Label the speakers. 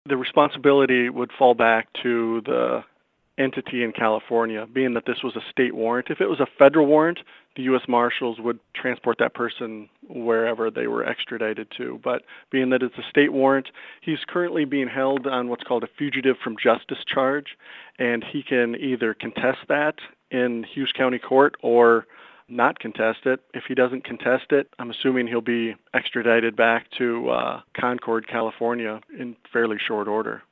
Speaker 1: The responsibility would fall back to the entity in California, being that this was a state warrant. If it was a federal warrant, the U.S. Marshals would transport that person wherever they were extradited to. But being that it's a state warrant, he's currently being held on what's called a fugitive from justice charge, and he can either contest that in Hughes County Court or not contest it. If he doesn't contest it, I'm assuming he'll be extradited back to Concord, California in fairly short order.